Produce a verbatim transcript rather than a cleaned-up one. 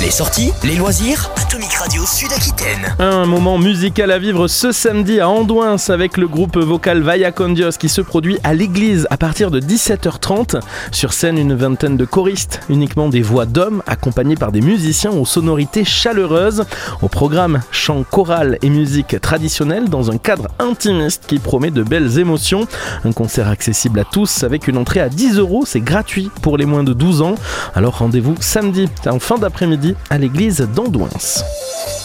Les sorties, les loisirs, Atomic Radio Sud-Aquitaine. Un moment musical à vivre ce samedi à Andouins avec le groupe vocal Vaya Con Dios qui se produit à l'église à partir de dix-sept heures trente. Sur scène, une vingtaine de choristes, uniquement des voix d'hommes accompagnés par des musiciens aux sonorités chaleureuses. Au programme, chant choral et musique traditionnelle dans un cadre intimiste qui promet de belles émotions. Un concert accessible à tous avec une entrée à dix euros, c'est gratuit pour les moins de douze ans. Alors rendez-vous samedi en fin d'après-midi à l'église d'Andouins.